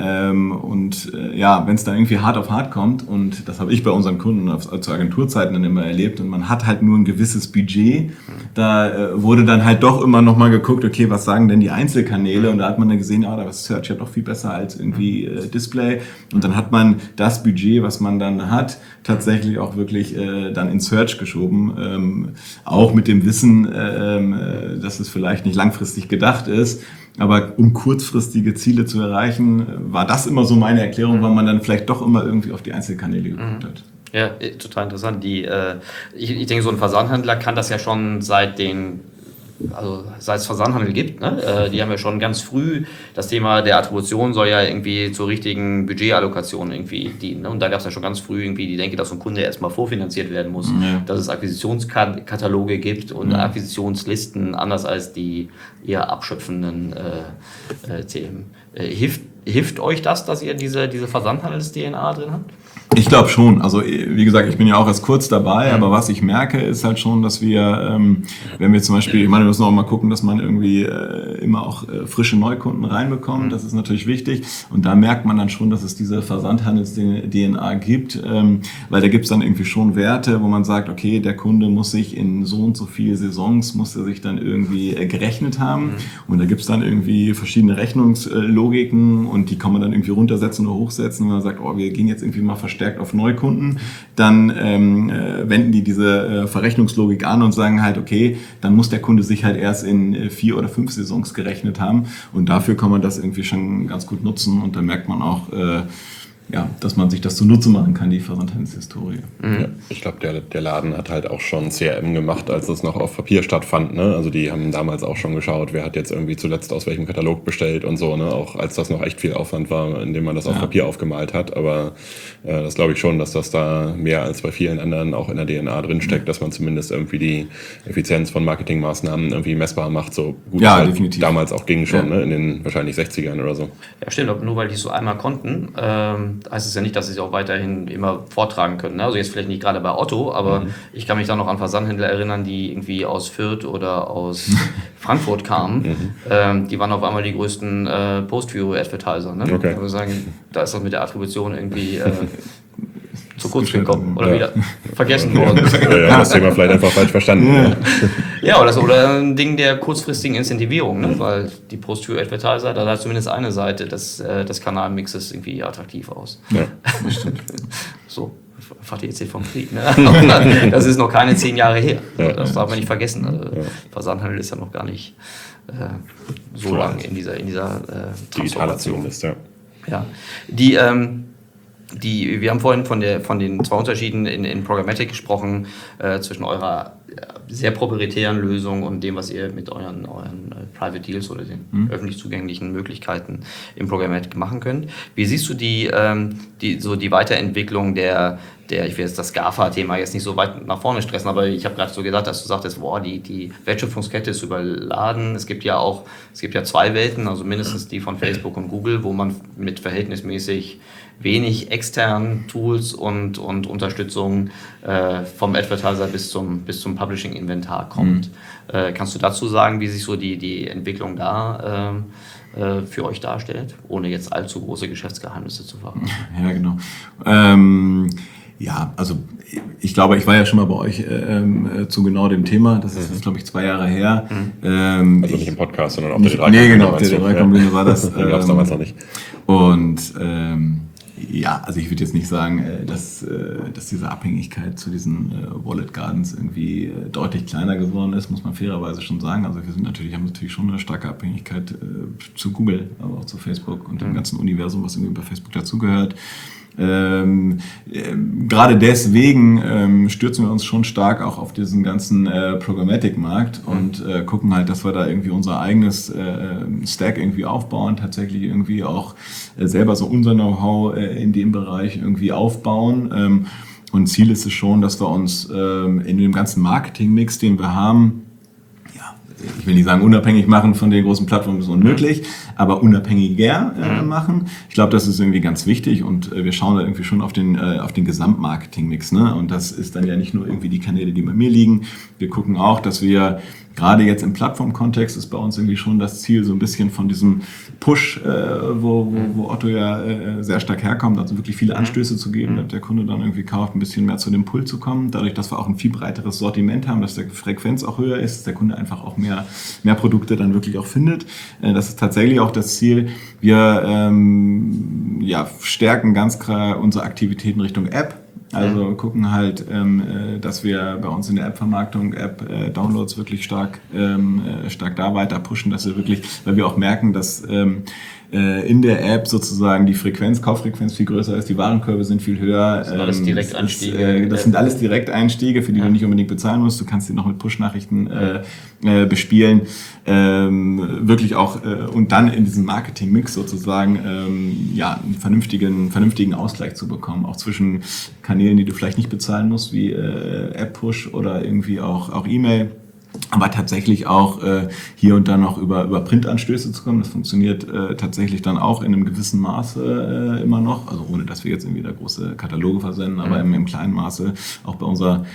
wenn es dann irgendwie hart auf hart kommt, und das habe ich bei unseren Kunden zu Agenturzeiten dann immer erlebt, und man hat halt nur ein gewisses Budget, da wurde dann halt doch immer nochmal geguckt, okay, was sagen denn die Einzelkanäle? Und da hat man dann gesehen, da ist Search ja doch viel besser als irgendwie Display. Und dann hat man das Budget, was man dann hat, tatsächlich auch wirklich dann in Search geschoben. Auch mit dem Wissen, dass es vielleicht nicht langfristig gedacht ist. Aber um kurzfristige Ziele zu erreichen, war das immer so meine Erklärung, weil man dann vielleicht doch immer irgendwie auf die Einzelkanäle geguckt hat. Ja, total interessant. Ich denke, so ein Versandhändler kann das ja schon seit es Versandhandel gibt, ne? Die haben ja schon ganz früh, das Thema der Attribution soll ja irgendwie zur richtigen Budgetallokation irgendwie dienen. Ne? Und da gab es ja schon ganz früh irgendwie die Denke, dass so ein Kunde erstmal vorfinanziert werden muss, dass es Akquisitionskataloge gibt und Akquisitionslisten, anders als die eher abschöpfenden Themen. Hilft euch das, dass ihr diese Versandhandels-DNA drin habt? Ich glaube schon. Also wie gesagt, ich bin ja auch erst kurz dabei, aber was ich merke, ist halt schon, dass wir, wenn wir zum Beispiel, ich meine, wir müssen auch mal gucken, dass man irgendwie immer auch frische Neukunden reinbekommt. Das ist natürlich wichtig. Und da merkt man dann schon, dass es diese Versandhandels-DNA gibt, weil da gibt es dann irgendwie schon Werte, wo man sagt, okay, der Kunde muss sich in so und so viele Saisons, muss er sich dann irgendwie gerechnet haben. Und da gibt es dann irgendwie verschiedene Rechnungslogiken und die kann man dann irgendwie runtersetzen oder hochsetzen, wenn man sagt, wir gehen jetzt irgendwie mal verstärkt auf Neukunden, dann wenden die diese Verrechnungslogik an und sagen halt, okay, dann muss der Kunde sich halt erst in 4 oder 5 Saisons gerechnet haben und dafür kann man das irgendwie schon ganz gut nutzen und dann merkt man auch, dass man sich das zunutze machen kann, die Versandhandelshistorie. Ja, ich glaube, der Laden hat halt auch schon CRM gemacht, als es noch auf Papier stattfand. Ne? Also die haben damals auch schon geschaut, wer hat jetzt irgendwie zuletzt aus welchem Katalog bestellt und so, ne? Auch als das noch echt viel Aufwand war, indem man das auf Papier aufgemalt hat. Aber das glaube ich schon, dass das da mehr als bei vielen anderen auch in der DNA drinsteckt, dass man zumindest irgendwie die Effizienz von Marketingmaßnahmen irgendwie messbar macht, so gut es halt definitiv damals auch ging schon, ne? In den wahrscheinlich 60ern oder so. Ja, stimmt, aber nur weil die es so einmal konnten, heißt es ja nicht, dass sie es auch weiterhin immer vortragen können. Ne? Also jetzt vielleicht nicht gerade bei Otto, aber ich kann mich da noch an Versandhändler erinnern, die irgendwie aus Fürth oder aus Frankfurt kamen. Die waren auf einmal die größten Post-View-Advertiser. Ne? Okay. Also sagen, da ist das mit der Attribution irgendwie zu kurz gekommen oder wieder vergessen worden. Ja, das Thema vielleicht einfach falsch verstanden. Ja, oder ein Ding der kurzfristigen Incentivierung, ne? Weil die Post-View-Advertiser, da hat zumindest eine Seite des Kanalmixes irgendwie attraktiv aus. Ja, das stimmt. So, einfach die jetzt vom Krieg. Ne? Das ist noch keine 10 Jahre her. Das darf man nicht vergessen. Also, Versandhandel ist ja noch gar nicht so lang in dieser Digitalisation ist, ja. Ja, wir haben vorhin von den zwei Unterschieden in Programmatic gesprochen, zwischen eurer sehr proprietären Lösung und dem, was ihr mit euren Private Deals oder den öffentlich zugänglichen Möglichkeiten im Programmatic machen könnt. Wie siehst du die Weiterentwicklung der ich will jetzt das GAFA-Thema jetzt nicht so weit nach vorne stressen, aber ich habe gerade so gedacht, dass du sagtest, die Wertschöpfungskette ist überladen. Es gibt ja zwei Welten, also mindestens die von Facebook und Google, wo man mit verhältnismäßig wenig externen Tools und Unterstützung vom Advertiser bis zum Publishing-Inventar kommt. Kannst du dazu sagen, wie sich so die Entwicklung da für euch darstellt, ohne jetzt allzu große Geschäftsgeheimnisse zu verraten? Ja, genau. Ja, also ich glaube, ich war ja schon mal bei euch zu genau dem Thema. Das ist jetzt, glaube ich, 2 Jahre her. Also nicht im Podcast, sondern auf der D3-Kommune. Nee, genau, auf der D3-Kommune war das. Gab es damals noch nicht. Und ja, also ich würde jetzt nicht sagen, dass diese Abhängigkeit zu diesen Wallet Gardens irgendwie deutlich kleiner geworden ist, muss man fairerweise schon sagen. Also wir haben natürlich schon eine starke Abhängigkeit zu Google, aber auch zu Facebook und dem ganzen Universum, was irgendwie bei Facebook dazugehört. Gerade deswegen stürzen wir uns schon stark auch auf diesen ganzen Programmatic-Markt und gucken halt, dass wir da irgendwie unser eigenes Stack irgendwie aufbauen, tatsächlich irgendwie auch selber so unser Know-how in dem Bereich irgendwie aufbauen. Und Ziel ist es schon, dass wir uns in dem ganzen Marketing-Mix, den wir haben, ich will nicht sagen unabhängig machen von den großen Plattformen, das ist unmöglich, aber unabhängiger machen. Ich glaube, das ist irgendwie ganz wichtig und wir schauen da irgendwie schon auf den Gesamtmarketing-Mix. Ne? Und das ist dann ja nicht nur irgendwie die Kanäle, die bei mir liegen. Wir gucken auch, dass wir gerade jetzt im Plattformkontext ist bei uns irgendwie schon das Ziel, so ein bisschen von diesem Push, wo Otto ja sehr stark herkommt, also wirklich viele Anstöße zu geben, dass der Kunde dann irgendwie kauft, ein bisschen mehr zu dem Pull zu kommen. Dadurch, dass wir auch ein viel breiteres Sortiment haben, dass der Frequenz auch höher ist, dass der Kunde einfach auch mehr Produkte dann wirklich auch findet. Das ist tatsächlich auch das Ziel. Wir stärken ganz klar unsere Aktivitäten Richtung App. Also gucken halt, dass wir bei uns in der App-Vermarktung, App-Downloads wirklich stark da weiter pushen, dass wir wirklich, weil wir auch merken, dass in der App sozusagen die Kauffrequenz viel größer ist, die Warenkörbe sind viel höher. Das sind alles Direkteinstiege. Das sind alles Direkteinstiege, für die du nicht unbedingt bezahlen musst. Du kannst die noch mit Push-Nachrichten bespielen. Wirklich auch und dann in diesem Marketing-Mix sozusagen einen vernünftigen Ausgleich zu bekommen, auch zwischen Kanälen, die du vielleicht nicht bezahlen musst, wie App-Push oder irgendwie auch E-Mail. Aber tatsächlich auch hier und da noch über Printanstöße zu kommen. Das funktioniert tatsächlich dann auch in einem gewissen Maße immer noch. Also ohne, dass wir jetzt irgendwie da große Kataloge versenden, aber im kleinen Maße auch bei unserer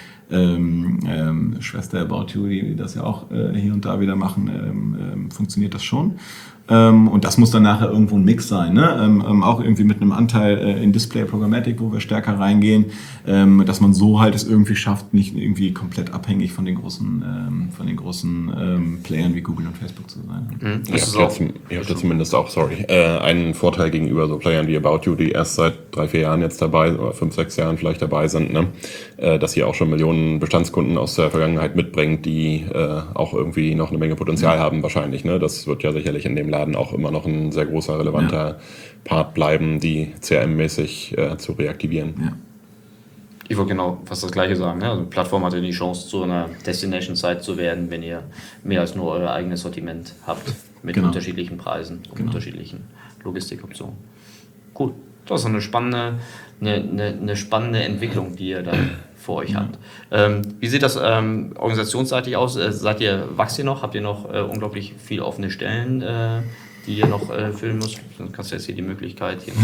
Schwester About You, die das ja auch hier und da wieder machen, funktioniert das schon. Und das muss dann nachher irgendwo ein Mix sein, ne? Auch irgendwie mit einem Anteil in Display Programmatic, wo wir stärker reingehen, dass man so halt es irgendwie schafft, nicht irgendwie komplett abhängig von den großen Playern wie Google und Facebook zu sein. Ihr habt zumindest auch, einen Vorteil gegenüber so Playern wie About You, die erst seit 3-4 Jahren jetzt dabei, oder 5-6 Jahren vielleicht dabei sind, ne? Dass ihr auch schon Millionen Bestandskunden aus der Vergangenheit mitbringt, die auch irgendwie noch eine Menge Potenzial haben wahrscheinlich, ne? Das wird ja sicherlich in dem Laden auch immer noch ein sehr großer, relevanter Part bleiben, die CRM-mäßig zu reaktivieren. Ja. Ich wollte genau fast das Gleiche sagen. Ne? Also eine Plattform hat ja die Chance, zu einer Destination-Site zu werden, wenn ihr mehr als nur euer eigenes Sortiment habt, mit unterschiedlichen Preisen und unterschiedlichen Logistikoptionen. Cool. Das ist eine spannende Entwicklung, die ihr da vor euch habt. Wie sieht das organisationsseitig aus? Wachst ihr noch? Habt ihr noch unglaublich viele offene Stellen, die ihr noch füllen müsst? Dann kannst du jetzt hier die Möglichkeit hier.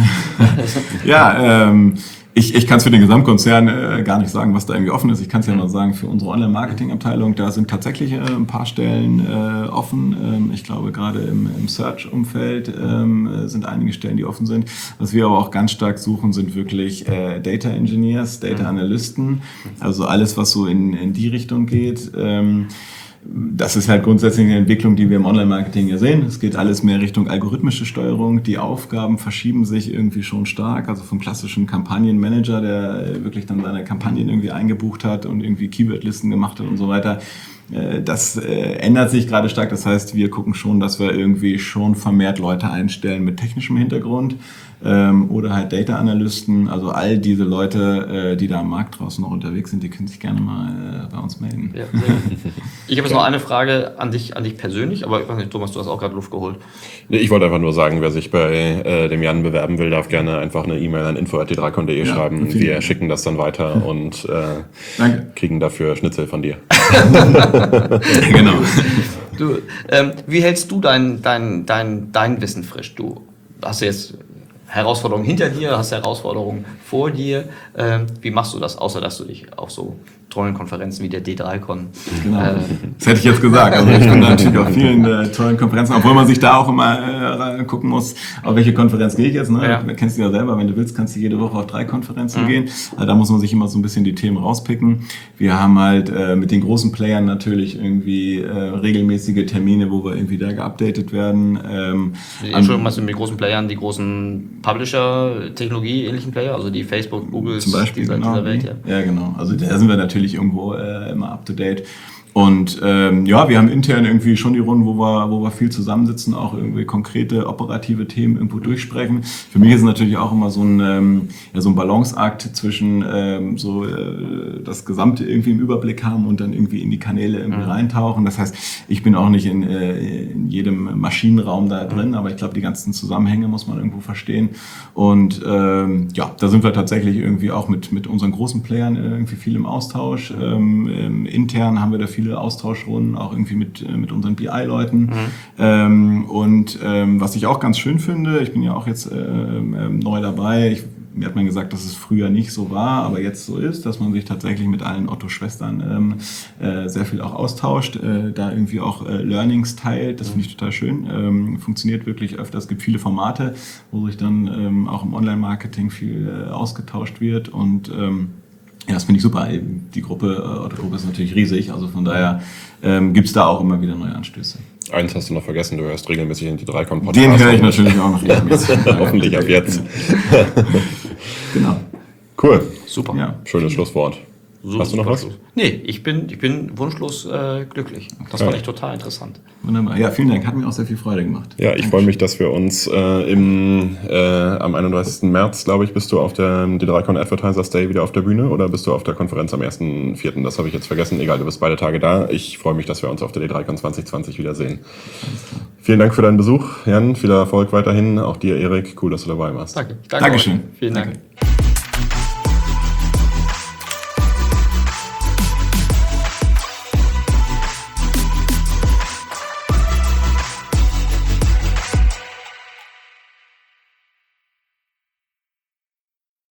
Ich kann es für den Gesamtkonzern gar nicht sagen, was da irgendwie offen ist. Ich kann es ja mal sagen, für unsere Online-Marketing-Abteilung, da sind tatsächlich ein paar Stellen offen. Ich glaube, gerade im Search-Umfeld sind einige Stellen, die offen sind. Was wir aber auch ganz stark suchen, sind wirklich Data Engineers, Data Analysten. Also alles, was so in die Richtung geht. Das ist halt grundsätzlich eine Entwicklung, die wir im Online-Marketing ja sehen. Es geht alles mehr Richtung algorithmische Steuerung. Die Aufgaben verschieben sich irgendwie schon stark. Also vom klassischen Kampagnenmanager, der wirklich dann seine Kampagnen irgendwie eingebucht hat und irgendwie Keywordlisten gemacht hat und so weiter, Das ändert sich gerade stark. Das heißt, wir gucken schon, dass wir irgendwie schon vermehrt Leute einstellen mit technischem Hintergrund oder halt Data-Analysten. Also all diese Leute, die da am Markt draußen noch unterwegs sind, die können sich gerne mal bei uns melden. Ja, sehr gut. Ich habe jetzt noch eine Frage an dich persönlich, aber ich weiß nicht, Thomas, du hast auch gerade Luft geholt. Nee, ich wollte einfach nur sagen, wer sich bei dem Jan bewerben will, darf gerne einfach eine E-Mail an info@d3con.de schreiben. Wir schicken das dann weiter und kriegen dafür Schnitzel von dir. Genau. Du, wie hältst du dein Wissen frisch? Du hast jetzt Herausforderungen hinter dir, hast Herausforderungen vor dir. Wie machst du das, außer dass du dich auf so tollen Konferenzen wie der D3Con... Genau. Das hätte ich jetzt gesagt. Also ich bin natürlich auf vielen tollen Konferenzen, obwohl man sich da auch immer gucken muss, auf welche Konferenz gehe ich jetzt. Ne? Ja. Du kennst du ja selber, wenn du willst, kannst du jede Woche auf 3 Konferenzen gehen. Also da muss man sich immer so ein bisschen die Themen rauspicken. Wir haben halt mit den großen Playern natürlich irgendwie regelmäßige Termine, wo wir irgendwie da geupdatet werden. Entschuldigung, machst du mit großen Playern die großen Publisher, Technologie, ähnlichen Player, also die Facebook, Google zum Beispiel, dieser Welt? Ja, genau. Also da sind wir natürlich irgendwo immer up to date. Und wir haben intern irgendwie schon die Runden, wo wir viel zusammensitzen, auch irgendwie konkrete operative Themen irgendwo durchsprechen. Für mich ist es natürlich auch immer so ein Balanceakt zwischen das Gesamte irgendwie im Überblick haben und dann irgendwie in die Kanäle irgendwie reintauchen. Das heißt, ich bin auch nicht in jedem Maschinenraum da drin, aber ich glaube, die ganzen Zusammenhänge muss man irgendwo verstehen. Und da sind wir tatsächlich irgendwie auch mit unseren großen Playern irgendwie viel im Austausch. Intern haben wir da viele Austauschrunden, auch irgendwie mit unseren BI-Leuten. Was ich auch ganz schön finde, ich bin ja auch jetzt neu dabei, mir hat man gesagt, dass es früher nicht so war, aber jetzt so ist, dass man sich tatsächlich mit allen Otto-Schwestern sehr viel auch austauscht, da irgendwie auch Learnings teilt. Das finde ich total schön. Funktioniert wirklich öfter. Es gibt viele Formate, wo sich dann auch im Online-Marketing viel ausgetauscht wird und das finde ich super. Die Otto-Gruppe ist natürlich riesig, also von daher gibt es da auch immer wieder neue Anstöße. Eins hast du noch vergessen, du hörst regelmäßig in die D3Con-Podcast. Den höre ich natürlich auch noch regelmäßig. Hoffentlich ab jetzt. Genau. Cool. Super. Ja. Schönes Schlusswort. So, hast du noch was? Nee, ich bin wunschlos glücklich. Das fand ich total interessant. Wunderbar. Ja, vielen Dank. Hat mir auch sehr viel Freude gemacht. Ja, ich freue mich, dass wir uns am 31. März, glaube ich, bist du auf der D3Con Advertisers Day wieder auf der Bühne oder bist du auf der Konferenz am 1.4.? Das habe ich jetzt vergessen. Egal, du bist beide Tage da. Ich freue mich, dass wir uns auf der D3Con 2020 wiedersehen. Vielen Dank für deinen Besuch, Jan. Viel Erfolg weiterhin. Auch dir, Erik. Cool, dass du dabei warst. Danke. Dankeschön. Vielen Dank.